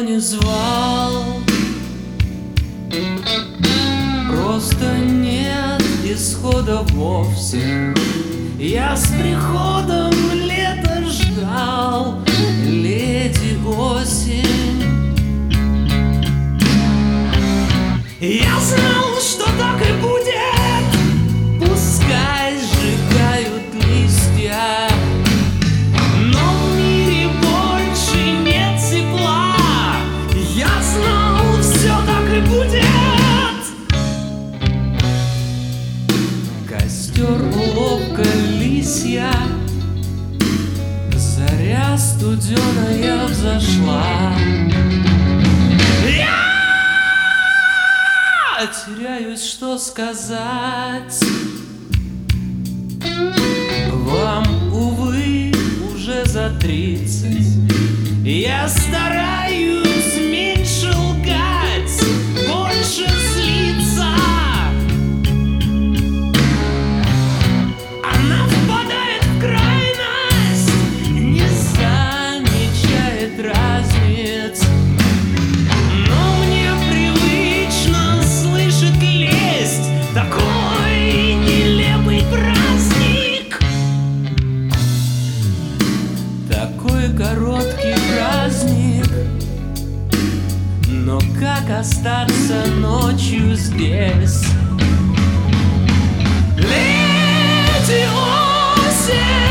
не звал, просто нет исхода вовсе. Я с приходом лета ждал, леди осень. Я знал, что так и будет, пускай сжигают листья, но в мире больше нет тепла. Я знал, все так и будет. Костер, уловка, лисья, заря студеная взошла. Я теряюсь, что сказать вам, увы, уже за 30. Я стараюсь меньше лгать, больше злиться. Она впадает в крайность, не замечает разниц. Но мне привычно слышать лесть, такой нелепый праздник, такой короткий праздник. Но как остаться ночью здесь? Леди осень!